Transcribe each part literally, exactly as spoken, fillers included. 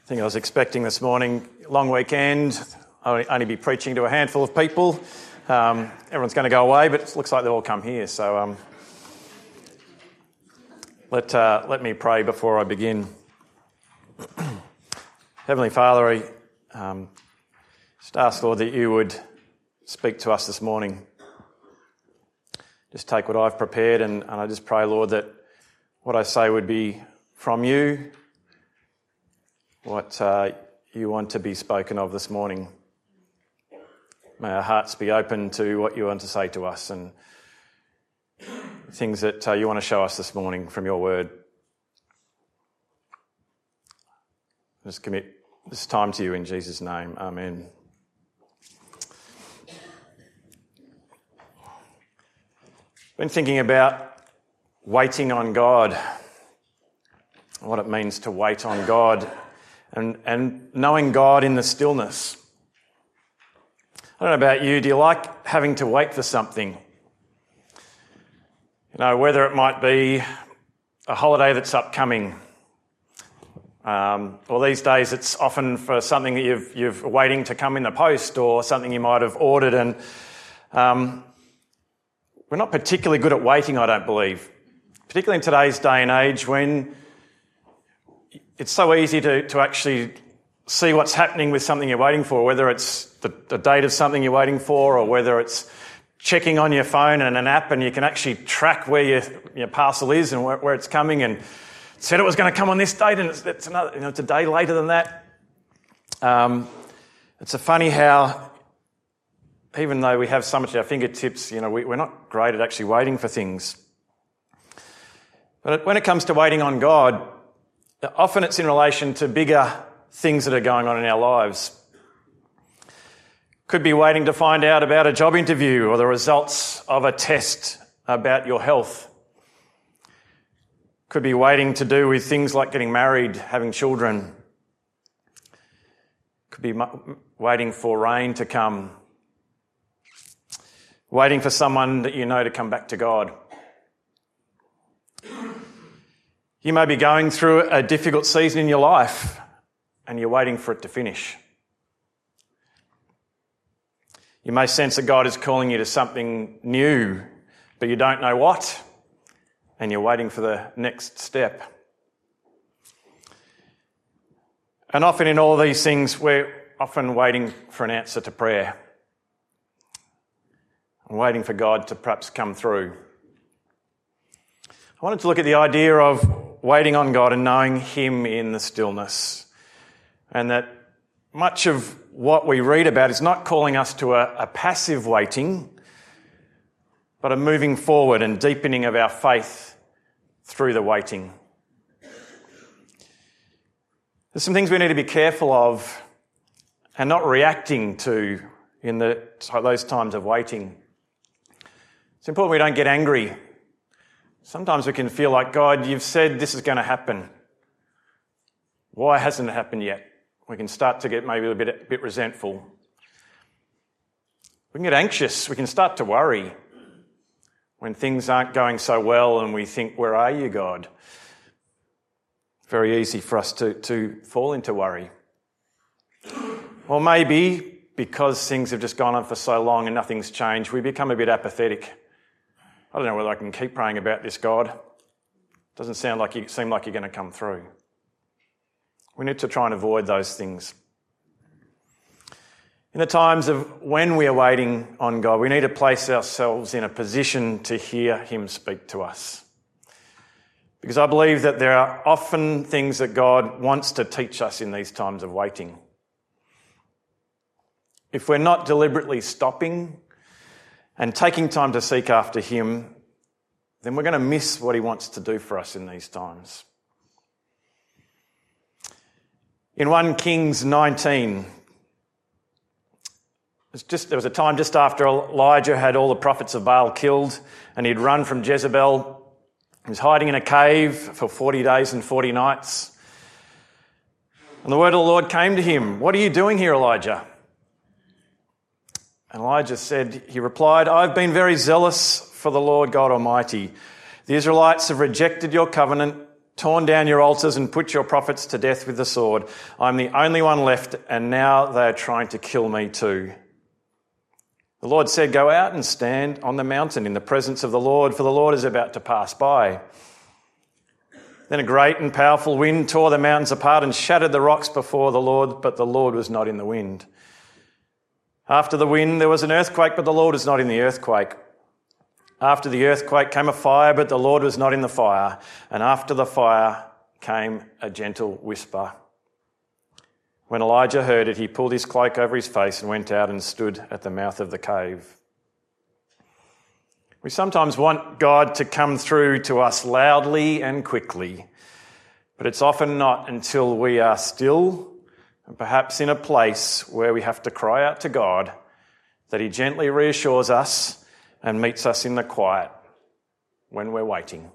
think I was expecting this morning, long weekend, I'll only be preaching to a handful of people. Um, everyone's going to go away, but it looks like they've all come here. So um, let uh, let me pray before I begin. Heavenly Father, I um, just ask, Lord, that you would speak to us this morning. Just take what I've prepared, and, and I just pray, Lord, that what I say would be from you, what uh, you want to be spoken of this morning. May our hearts be open to what you want to say to us and things that uh, you want to show us this morning from your word. Just commit this time to you in Jesus' name. Amen. Been thinking about waiting on God, what it means to wait on God, and, and knowing God in the stillness. I don't know about you, do you like having to wait for something? You know, whether it might be a holiday that's upcoming, um, or these days it's often for something that you've, you've waiting to come in the post, or something you might have ordered, and um, we're not particularly good at waiting, I don't believe, particularly in today's day and age when it's so easy to, to actually see what's happening with something you're waiting for, whether it's the, the date of something you're waiting for, or whether it's checking on your phone and an app and you can actually track where your, your parcel is and where, where it's coming, and it said it was going to come on this date and it's, it's, another, you know, it's a day later than that. Um, it's a funny how, even though we have so much at our fingertips, you know, we, we're not great at actually waiting for things. But when it comes to waiting on God, often it's in relation to bigger things that are going on in our lives. Could be waiting to find out about a job interview or the results of a test about your health. Could be waiting to do with things like getting married, having children. Could be waiting for rain to come. Waiting for someone that you know to come back to God. You may be going through a difficult season in your life and you're waiting for it to finish. You may sense that God is calling you to something new, but you don't know what, and you're waiting for the next step. And often in all these things, we're often waiting for an answer to prayer. I'm waiting for God to perhaps come through. I wanted to look at the idea of waiting on God and knowing Him in the stillness. And that much of what we read about is not calling us to a, a passive waiting, but a moving forward and deepening of our faith through the waiting. There's some things we need to be careful of and not reacting to in the, those times of waiting. It's important we don't get angry. Sometimes we can feel like, God, you've said this is going to happen. Why hasn't it happened yet? We can start to get maybe a bit, a bit resentful. We can get anxious. We can start to worry when things aren't going so well and we think, where are you, God? Very easy for us to, to fall into worry. Or maybe because things have just gone on for so long and nothing's changed, we become a bit apathetic. I don't know whether I can keep praying about this, God. Doesn't sound like you seem like you're going to come through. We need to try and avoid those things. In the times of when we are waiting on God, we need to place ourselves in a position to hear Him speak to us. Because I believe that there are often things that God wants to teach us in these times of waiting. If we're not deliberately stopping and taking time to seek after Him, then we're going to miss what He wants to do for us in these times. In First Kings nineteen, it's just, there was a time just after Elijah had all the prophets of Baal killed and he'd run from Jezebel. He was hiding in a cave for forty days and forty nights. And the word of the Lord came to him, "What are you doing here, Elijah?" And Elijah said, he replied, "I've been very zealous for the Lord God Almighty. The Israelites have rejected your covenant, torn down your altars and put your prophets to death with the sword. I'm the only one left, and now they are trying to kill me too. The Lord said, go out and stand on the mountain in the presence of the Lord, for the Lord is about to pass by. Then a great and powerful wind tore the mountains apart and shattered the rocks before the Lord, but the Lord was not in the wind. After the wind there was an earthquake, but the Lord was not in the earthquake. After the earthquake came a fire, but the Lord was not in the fire. And after the fire came a gentle whisper. When Elijah heard it, he pulled his cloak over his face and went out and stood at the mouth of the cave. We sometimes want God to come through to us loudly and quickly, but it's often not until we are still and perhaps in a place where we have to cry out to God that he gently reassures us and meets us in the quiet when we're waiting.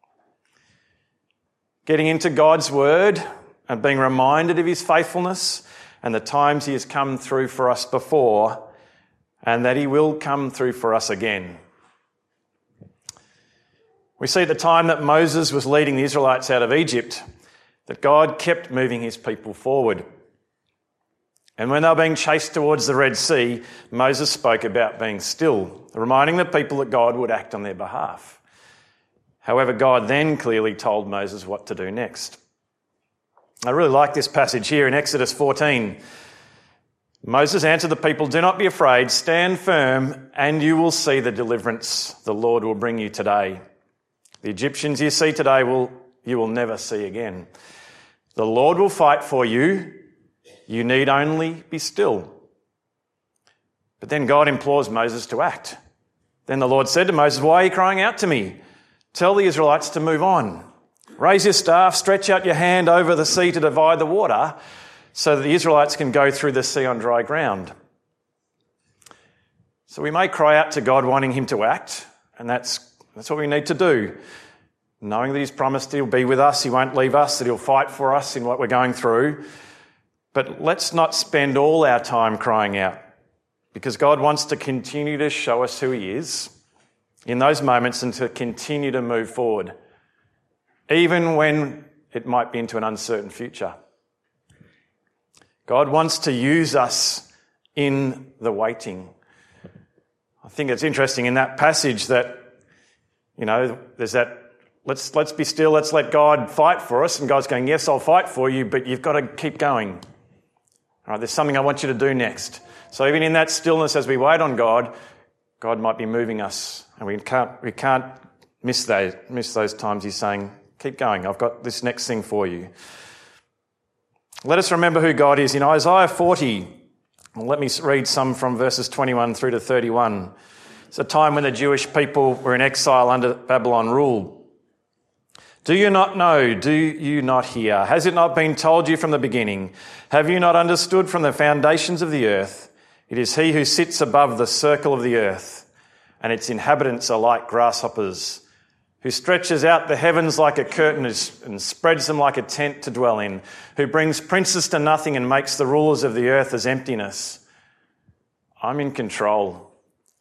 Getting into God's word and being reminded of his faithfulness and the times he has come through for us before, and that he will come through for us again. We see at the time that Moses was leading the Israelites out of Egypt that God kept moving his people forward. And when they were being chased towards the Red Sea, Moses spoke about being still, reminding the people that God would act on their behalf. However, God then clearly told Moses what to do next. I really like this passage here in Exodus fourteen. Moses answered the people, do not be afraid, stand firm, and you will see the deliverance the Lord will bring you today. The Egyptians you see today will you will never see again. The Lord will fight for you. You need only be still. But then God implores Moses to act. Then the Lord said to Moses, why are you crying out to me? Tell the Israelites to move on. Raise your staff, stretch out your hand over the sea to divide the water so that the Israelites can go through the sea on dry ground. So we may cry out to God wanting him to act, and that's that's what we need to do. Knowing that he's promised he'll be with us, he won't leave us, that he'll fight for us in what we're going through. But let's not spend all our time crying out, because God wants to continue to show us who he is in those moments and to continue to move forward, even when it might be into an uncertain future. God wants to use us in the waiting. I think it's interesting in that passage that, you know, there's that, let's let's be still, let's let God fight for us. And God's going, yes, I'll fight for you, but you've got to keep going. All right, there's something I want you to do next. So even in that stillness, as we wait on God, God might be moving us. And we can't we can't miss those, miss those times he's saying, keep going, I've got this next thing for you. Let us remember who God is. In Isaiah forty, let me read some from verses twenty-one through to thirty-one. It's a time when the Jewish people were in exile under Babylon rule. Do you not know? Do you not hear? Has it not been told you from the beginning? Have you not understood from the foundations of the earth? It is he who sits above the circle of the earth, and its inhabitants are like grasshoppers, who stretches out the heavens like a curtain and spreads them like a tent to dwell in, who brings princes to nothing and makes the rulers of the earth as emptiness. I'm in control.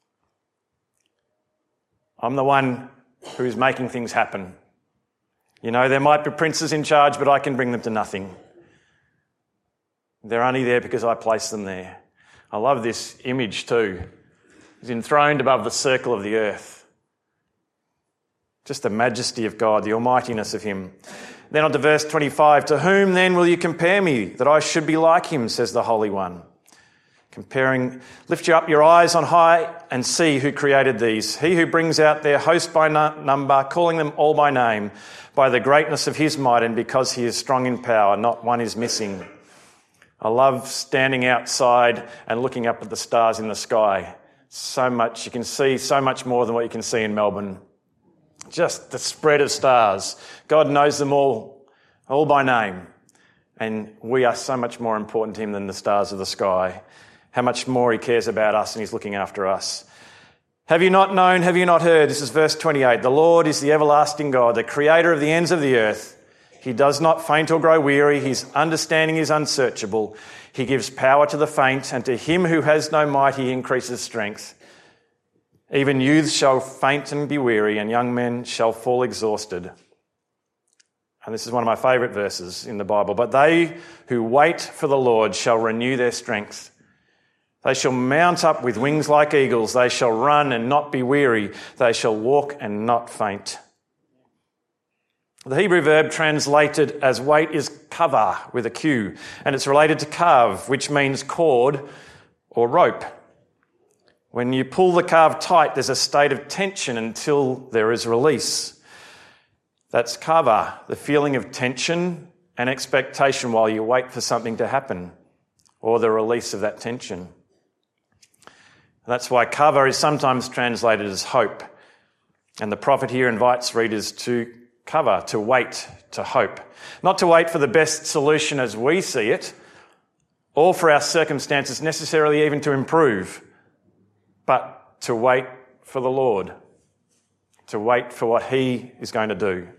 I'm the one who's making things happen. You know, there might be princes in charge, but I can bring them to nothing. They're only there because I place them there. I love this image too. He's enthroned above the circle of the earth. Just the majesty of God, the almightiness of him. Then on to verse twenty-five. To whom then will you compare me, that I should be like him, says the Holy One. Comparing, lift you up your eyes on high and see who created these. He who brings out their host by number, calling them all by name, by the greatness of his might and because he is strong in power, not one is missing. I love standing outside and looking up at the stars in the sky. So much, you can see so much more than what you can see in Melbourne. Just the spread of stars. God knows them all, all by name. And we are so much more important to him than the stars of the sky. How much more he cares about us and he's looking after us. Have you not known, have you not heard? This is verse twenty-eight. The Lord is the everlasting God, the creator of the ends of the earth. He does not faint or grow weary. His understanding is unsearchable. He gives power to the faint, and to him who has no might he increases strength. Even youths shall faint and be weary, and young men shall fall exhausted. And this is one of my favourite verses in the Bible. But they who wait for the Lord shall renew their strength. They shall mount up with wings like eagles. They shall run and not be weary. They shall walk and not faint. The Hebrew verb translated as wait is kava with a Q, and it's related to kav, which means cord or rope. When you pull the kav tight, there's a state of tension until there is release. That's kava, the feeling of tension and expectation while you wait for something to happen, or the release of that tension. That's why kava is sometimes translated as hope. And the prophet here invites readers to cover, to wait, to hope. Not to wait for the best solution as we see it, or for our circumstances necessarily even to improve, but to wait for the Lord, to wait for what He is going to do.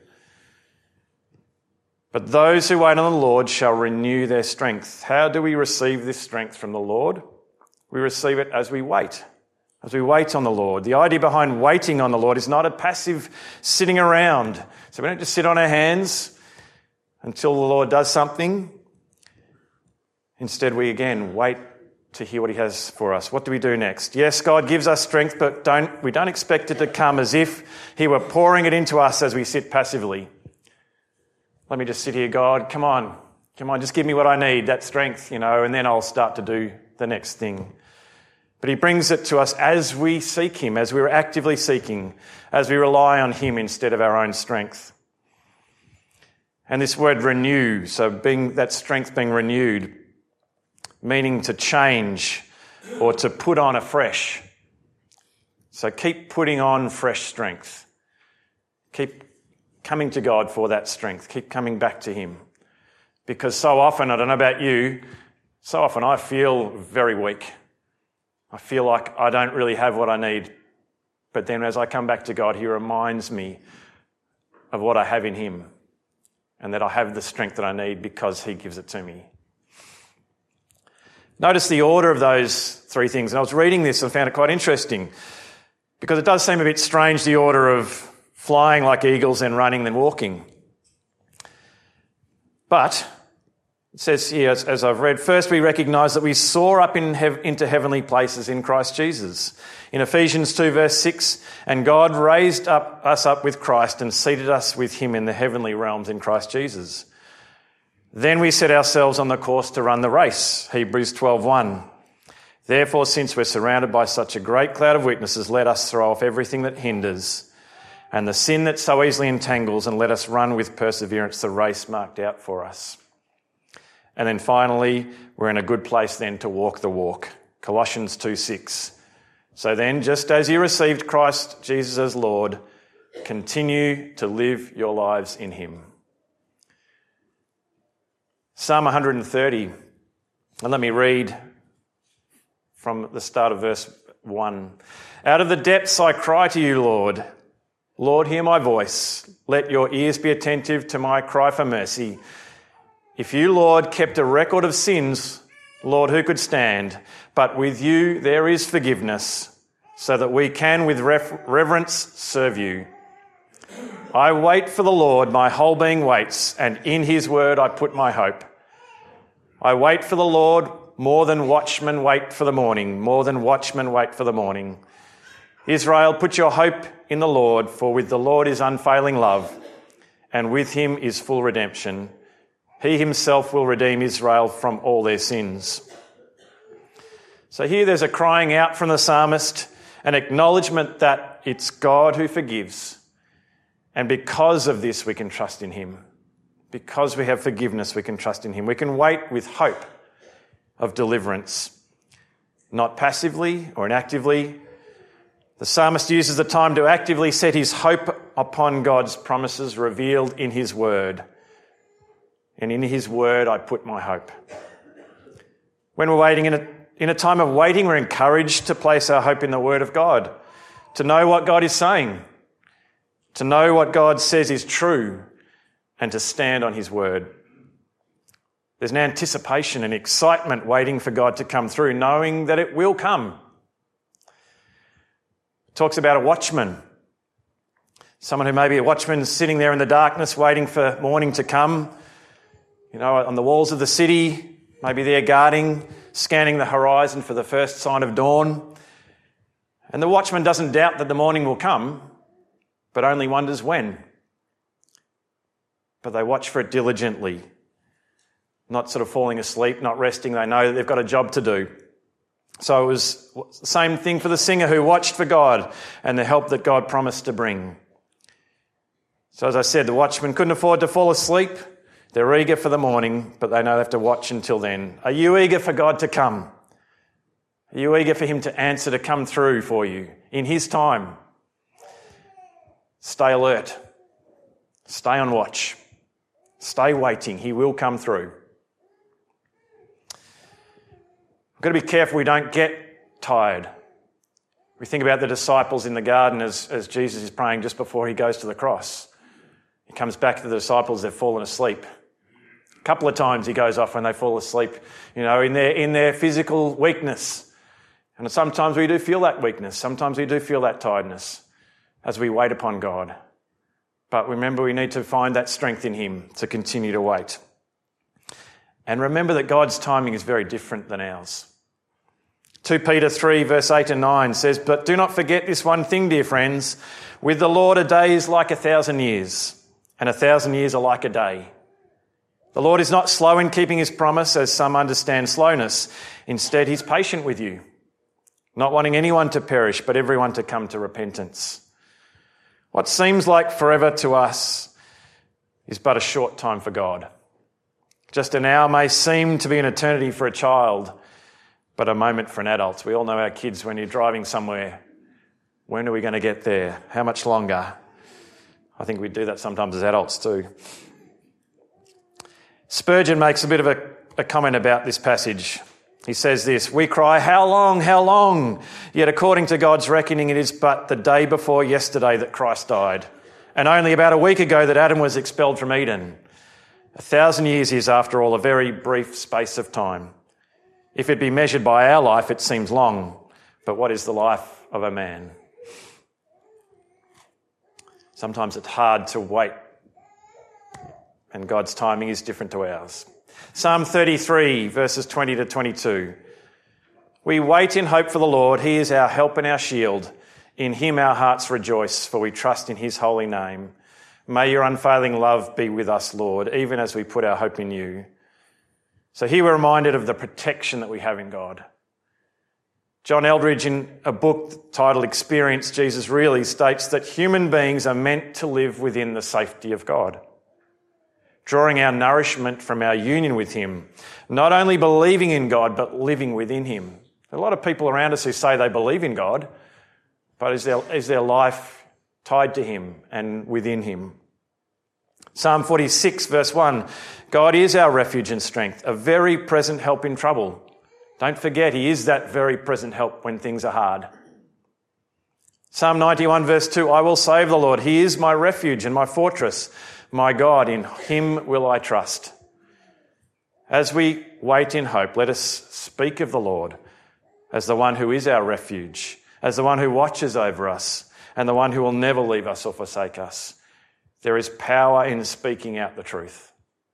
But those who wait on the Lord shall renew their strength. How do we receive this strength from the Lord? We receive it as we wait. As we wait on the Lord. The idea behind waiting on the Lord is not a passive sitting around. So we don't just sit on our hands until the Lord does something. Instead, we again wait to hear what He has for us. What do we do next? Yes, God gives us strength, but don't we don't expect it to come as if He were pouring it into us as we sit passively. Let me just sit here, God. Come on. Come on, just give me what I need, that strength, you know, and then I'll start to do the next thing. But He brings it to us as we seek Him, as we're actively seeking, as we rely on Him instead of our own strength. And this word renew, so being that strength being renewed, meaning to change or to put on afresh. So keep putting on fresh strength. Keep coming to God for that strength. Keep coming back to Him. Because so often, I don't know about you, so often I feel very weak. I feel like I don't really have what I need. But then as I come back to God, He reminds me of what I have in Him and that I have the strength that I need because He gives it to me. Notice the order of those three things. And I was reading this and found it quite interesting because it does seem a bit strange, the order of flying like eagles, then running, then walking. But it says here, as, as I've read, first we recognise that we soar up in hev- into heavenly places in Christ Jesus. In Ephesians two verse six, and God raised up us up with Christ and seated us with Him in the heavenly realms in Christ Jesus. Then we set ourselves on the course to run the race, Hebrews twelve one. Therefore, since we're surrounded by such a great cloud of witnesses, let us throw off everything that hinders and the sin that so easily entangles, and let us run with perseverance the race marked out for us. And then finally, we're in a good place then to walk the walk. Colossians two six. So then, just as you received Christ Jesus as Lord, continue to live your lives in Him. Psalm one hundred thirty. And let me read from the start of verse one. Out of the depths I cry to you, Lord. Lord, hear my voice. Let your ears be attentive to my cry for mercy. If you, Lord, kept a record of sins, Lord, who could stand? But with you there is forgiveness, so that we can with ref- reverence serve you. I wait for the Lord, my whole being waits, and in His word I put my hope. I wait for the Lord more than watchmen wait for the morning, more than watchmen wait for the morning. Israel, put your hope in the Lord, for with the Lord is unfailing love, and with Him is full redemption. He Himself will redeem Israel from all their sins. So here there's a crying out from the psalmist, an acknowledgement that it's God who forgives. And because of this, we can trust in Him. Because we have forgiveness, we can trust in Him. We can wait with hope of deliverance, not passively or inactively. The psalmist uses the time to actively set his hope upon God's promises revealed in His word. And in His word, I put my hope. When we're waiting in a, in a time of waiting, we're encouraged to place our hope in the word of God, to know what God is saying, to know what God says is true, and to stand on His word. There's an anticipation and excitement waiting for God to come through, knowing that it will come. It talks about a watchman. Someone who may be a watchman sitting there in the darkness waiting for morning to come, you know, on the walls of the city, maybe they're guarding, scanning the horizon for the first sign of dawn. And the watchman doesn't doubt that the morning will come, but only wonders when. But they watch for it diligently, not sort of falling asleep, not resting. They know that they've got a job to do. So it was the same thing for the singer who watched for God and the help that God promised to bring. So as I said, the watchmen couldn't afford to fall asleep. They're eager for the morning, but they know they have to watch until then. Are you eager for God to come? Are you eager for him to answer, to come through for you in his time? Stay alert. Stay on watch. Stay waiting. He will come through. We've got to be careful we don't get tired. We think about the disciples in the garden as, as Jesus is praying just before he goes to the cross. He comes back to the disciples, they've fallen asleep. A couple of times he goes off when they fall asleep, you know, in their in their physical weakness. And sometimes we do feel that weakness. Sometimes we do feel that tiredness as we wait upon God. But remember, we need to find that strength in him to continue to wait. And remember that God's timing is very different than ours. Second Peter three, verse eight and nine says, "But do not forget this one thing, dear friends. With the Lord, a day is like a thousand years, and a thousand years are like a day. The Lord is not slow in keeping his promise, as some understand slowness. Instead, he's patient with you, not wanting anyone to perish, but everyone to come to repentance." What seems like forever to us is but a short time for God. Just an hour may seem to be an eternity for a child, but a moment for an adult. We all know our kids, when you're driving somewhere, when are we going to get there? How much longer? I think we do that sometimes as adults too. Spurgeon makes a bit of a, a comment about this passage. He says this, "We cry, 'How long, how long?' Yet according to God's reckoning, it is but the day before yesterday that Christ died, and only about a week ago that Adam was expelled from Eden. A thousand years is, after all, a very brief space of time. If it be measured by our life, it seems long, but what is the life of a man?" Sometimes it's hard to wait, and God's timing is different to ours. Psalm thirty-three, verses twenty to twenty-two. "We wait in hope for the Lord. He is our help and our shield. In him our hearts rejoice, for we trust in his holy name. May your unfailing love be with us, Lord, even as we put our hope in you." So here we're reminded of the protection that we have in God. John Eldridge, in a book titled Experience Jesus Really, states that human beings are meant to live within the safety of God, drawing our nourishment from our union with him, not only believing in God, but living within him. There are a lot of people around us who say they believe in God, but is their, is their life tied to him and within him? Psalm forty-six, verse one, "God is our refuge and strength, a very present help in trouble." Don't forget, he is that very present help when things are hard. Psalm ninety-one, verse two, "I will save the Lord. He is my refuge and my fortress. My God, in him will I trust." As we wait in hope, let us speak of the Lord as the one who is our refuge, as the one who watches over us, and the one who will never leave us or forsake us. There is power in speaking out the truth.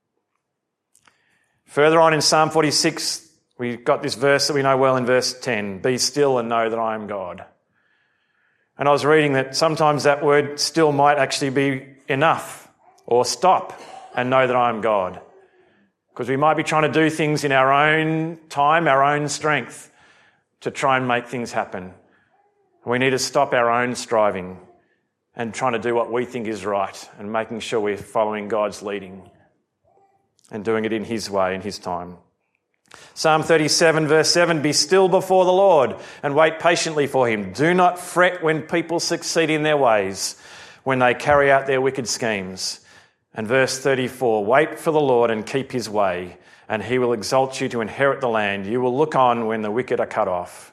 Further on in Psalm forty-six, we've got this verse that we know well in verse ten, "Be still and know that I am God." And I was reading that sometimes that word "still" might actually be enough, or stop and know that I am God. Because we might be trying to do things in our own time, our own strength, to try and make things happen. We need to stop our own striving and trying to do what we think is right and making sure we're following God's leading and doing it in his way, in his time. Psalm thirty-seven, verse seven, "Be still before the Lord and wait patiently for him. Do not fret when people succeed in their ways, when they carry out their wicked schemes." And verse thirty-four, "Wait for the Lord and keep his way, and he will exalt you to inherit the land. You will look on when the wicked are cut off."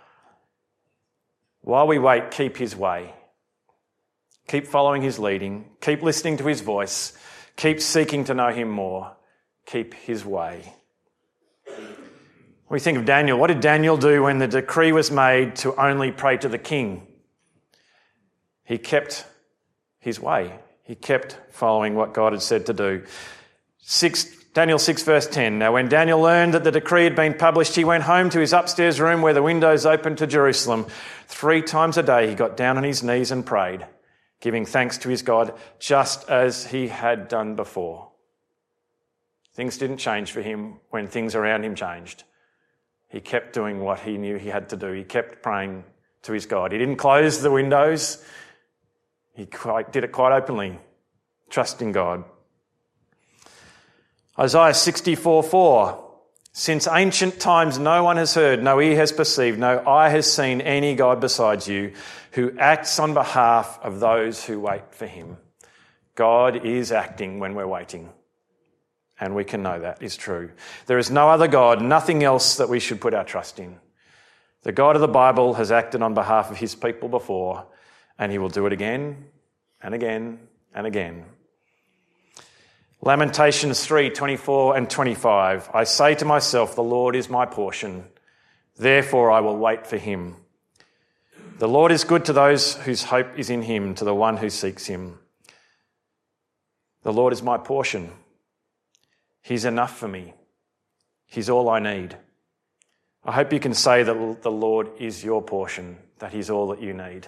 While we wait, keep his way. Keep following his leading. Keep listening to his voice. Keep seeking to know him more. Keep his way. We think of Daniel. What did Daniel do when the decree was made to only pray to the king? He kept his way. He kept following what God had said to do. Six, Daniel six verse ten. Now when Daniel learned that the decree had been published, he went home to his upstairs room where the windows opened to Jerusalem. Three times a day he got down on his knees and prayed, giving thanks to his God, just as he had done before. Things didn't change for him when things around him changed. He kept doing what he knew he had to do. He kept praying to his God. He didn't close the windows. He quite, did it quite openly, trusting God. Isaiah sixty-four four. Since ancient times no one has heard, no ear has perceived, no eye has seen any God besides you, who acts on behalf of those who wait for him. God is acting when we're waiting. And we can know that is true. There is no other God, nothing else that we should put our trust in. The God of the Bible has acted on behalf of his people before, and he will do it again and again and again. Lamentations three twenty-four and twenty-five. I say to myself, the Lord is my portion, therefore I will wait for him. The Lord is good to those whose hope is in him, to the one who seeks him. The Lord is my portion. He's enough for me. He's all I need. I hope you can say that the Lord is your portion, that he's all that you need.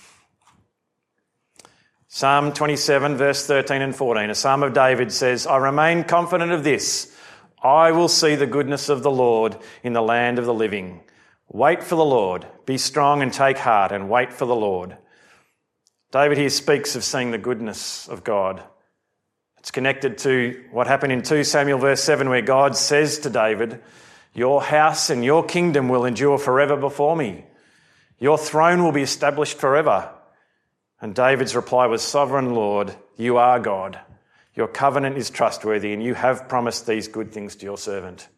Psalm twenty-seven, verse thirteen and fourteen, a psalm of David says, I remain confident of this. I will see the goodness of the Lord in the land of the living. Wait for the Lord. Be strong and take heart and wait for the Lord. David here speaks of seeing the goodness of God. It's connected to what happened in two Samuel verse seven, where God says to David, your house and your kingdom will endure forever before me. Your throne will be established forever. And David's reply was, Sovereign Lord, you are God. Your covenant is trustworthy and you have promised these good things to your servant.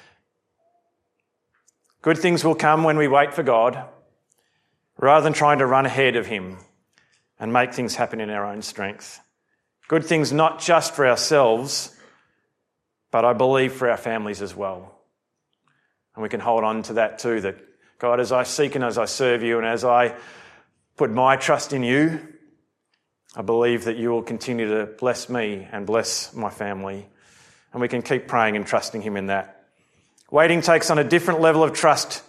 Good things will come when we wait for God, rather than trying to run ahead of him and make things happen in our own strength. Good things not just for ourselves, but I believe for our families as well. And we can hold on to that too, that God, as I seek and as I serve you and as I put my trust in you, I believe that you will continue to bless me and bless my family. And we can keep praying and trusting him in that. Waiting takes on a different level of trust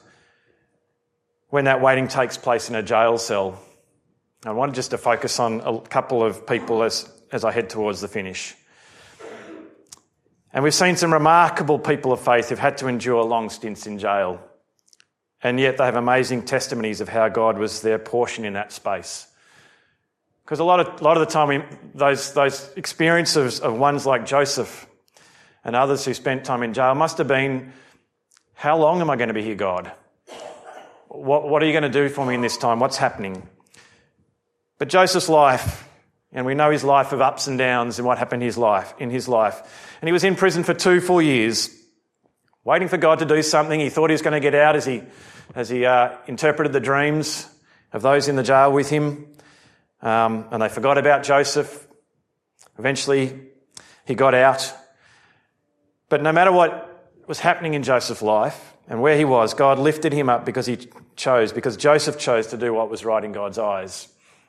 when that waiting takes place in a jail cell. I wanted just to focus on a couple of people as, as I head towards the finish. And we've seen some remarkable people of faith who've had to endure long stints in jail. And yet they have amazing testimonies of how God was their portion in that space. Because a lot of, a lot of the time, we, those, those experiences of ones like Joseph and others who spent time in jail must have been, how long am I going to be here, God? What, what are you going to do for me in this time? What's happening? But Joseph's life, and we know his life of ups and downs and what happened in his life, in his life. And he was in prison for two full years, waiting for God to do something. He thought he was going to get out as he, as he uh, interpreted the dreams of those in the jail with him. Um, and they forgot about Joseph. Eventually, he got out. But no matter what was happening in Joseph's life and where he was, God lifted him up because he chose, because Joseph chose to do what was right in God's eyes.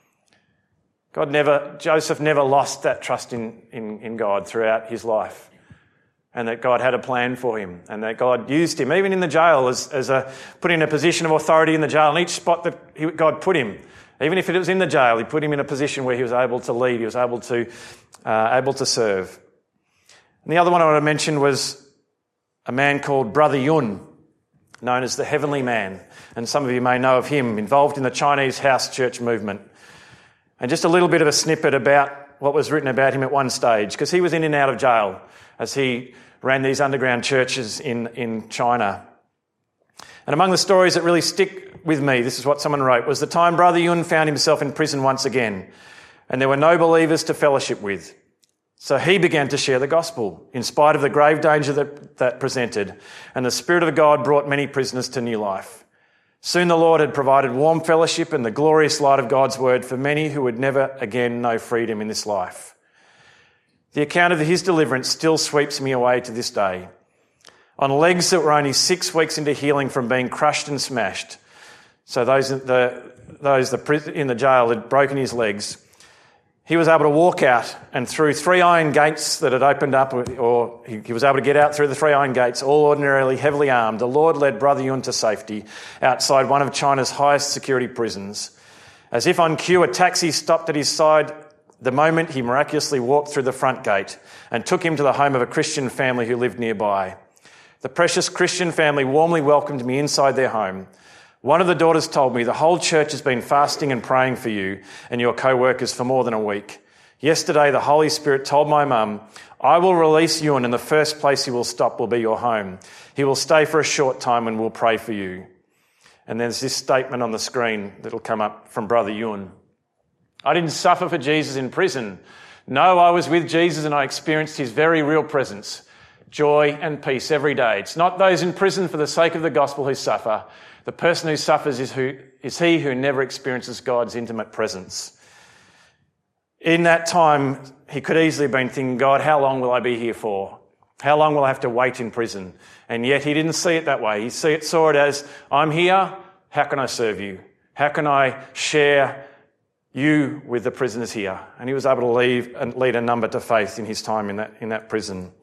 God never, Joseph never lost that trust in, in, in God throughout his life, and that God had a plan for him, and that God used him, even in the jail, as, as a, put in a position of authority in the jail. In each spot that he, God put him, even if it was in the jail, he put him in a position where he was able to lead, he was able to, uh, able to serve. And the other one I want to mention was a man called Brother Yun, known as the Heavenly Man. And some of you may know of him, involved in the Chinese house church movement. And just a little bit of a snippet about what was written about him at one stage, because he was in and out of jail as he ran these underground churches in, in China. And among the stories that really stick with me, this is what someone wrote, was the time Brother Yun found himself in prison once again, and there were no believers to fellowship with. So he began to share the gospel, in spite of the grave danger that, that presented, and the Spirit of God brought many prisoners to new life. Soon the Lord had provided warm fellowship and the glorious light of God's word for many who would never again know freedom in this life. The account of his deliverance still sweeps me away to this day. On legs that were only six weeks into healing from being crushed and smashed, so those, the, those the, in the jail had broken his legs, he was able to walk out, and through three iron gates that had opened up, or he, he was able to get out through the three iron gates, all ordinarily heavily armed, the Lord led Brother Yun to safety outside one of China's highest security prisons. As if on cue, a taxi stopped at his side the moment he miraculously walked through the front gate and took him to the home of a Christian family who lived nearby. The precious Christian family warmly welcomed me inside their home. One of the daughters told me, "The whole church has been fasting and praying for you and your co-workers for more than a week. Yesterday, the Holy Spirit told my mum, 'I will release Yun, and the first place he will stop will be your home. He will stay for a short time and we'll pray for you.'" And there's this statement on the screen that'll come up from Brother Yun. "I didn't suffer for Jesus in prison. No, I was with Jesus and I experienced his very real presence, joy and peace every day. It's not those in prison for the sake of the gospel who suffer. The person who suffers is, who, is he who never experiences God's intimate presence." In that time, he could easily have been thinking, "God, how long will I be here for? How long will I have to wait in prison?" And yet he didn't see it that way. He see it, saw it as, "I'm here, how can I serve you? How can I share you with the prisoners here?" And he was able to leave and lead a number to faith in his time in that, in that prison.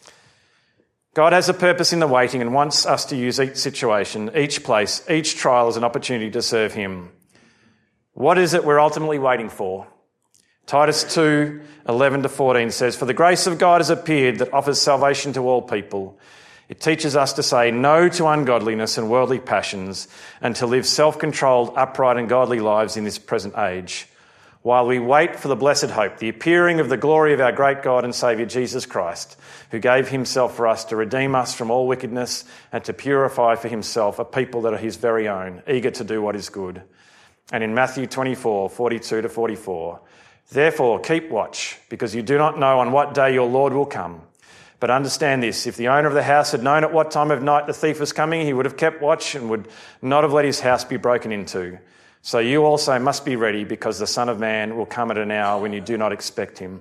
God has a purpose in the waiting and wants us to use each situation, each place, each trial as an opportunity to serve him. What is it we're ultimately waiting for? Titus two, eleven to fourteen says, "For the grace of God has appeared that offers salvation to all people. It teaches us to say no to ungodliness and worldly passions and to live self-controlled, upright and godly lives in this present age, while we wait for the blessed hope, the appearing of the glory of our great God and Saviour Jesus Christ, who gave himself for us to redeem us from all wickedness and to purify for himself a people that are his very own, eager to do what is good." And in Matthew twenty-four, forty-two to forty-four, "Therefore keep watch, because you do not know on what day your Lord will come. But understand this, if the owner of the house had known at what time of night the thief was coming, he would have kept watch and would not have let his house be broken into. So you also must be ready, because the Son of Man will come at an hour when you do not expect him."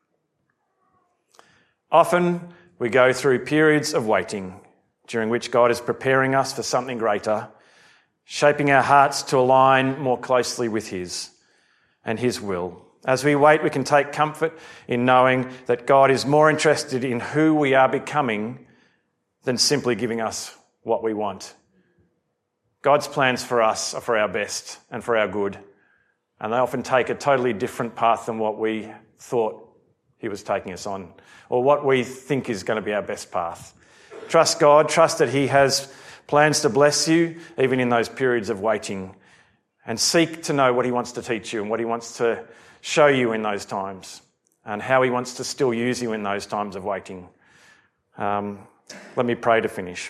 Often we go through periods of waiting, during which God is preparing us for something greater, shaping our hearts to align more closely with his and his will. As we wait, we can take comfort in knowing that God is more interested in who we are becoming than simply giving us what we want. God's plans for us are for our best and for our good, and they often take a totally different path than what we thought he was taking us on, or what we think is going to be our best path. Trust God, trust that he has plans to bless you, even in those periods of waiting, and seek to know what he wants to teach you and what he wants to show you in those times, and how he wants to still use you in those times of waiting. Um, let me pray to finish.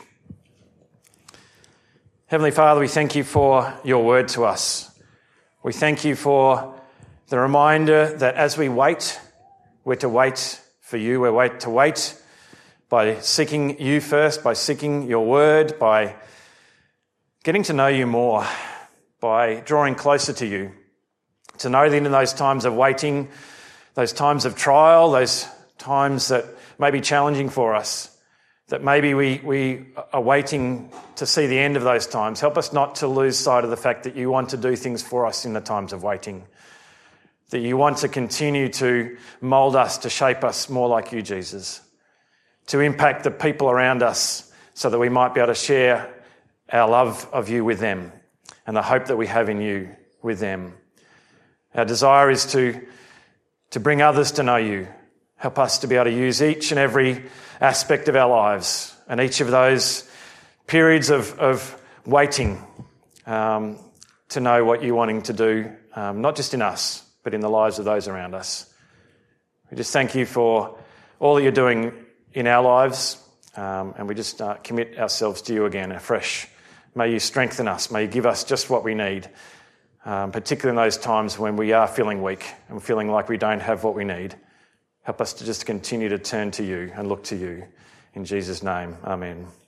Heavenly Father, we thank you for your word to us. We thank you for the reminder that as we wait, we're to wait for you. We're wait to wait by seeking you first, by seeking your word, by getting to know you more, by drawing closer to you. To know that in those times of waiting, those times of trial, those times that may be challenging for us, that maybe we, we are waiting to see the end of those times. Help us not to lose sight of the fact that you want to do things for us in the times of waiting, that you want to continue to mould us, to shape us more like you, Jesus, to impact the people around us so that we might be able to share our love of you with them and the hope that we have in you with them. Our desire is to, to bring others to know you. Help us to be able to use each and every aspect of our lives and each of those periods of, of waiting um, to know what you're wanting to do, um, not just in us, but in the lives of those around us. We just thank you for all that you're doing in our lives, um, and we just uh, commit ourselves to you again afresh. May you strengthen us. May you give us just what we need. Um, particularly in those times when we are feeling weak and feeling like we don't have what we need. Help us to just continue to turn to you and look to you. In Jesus' name, amen.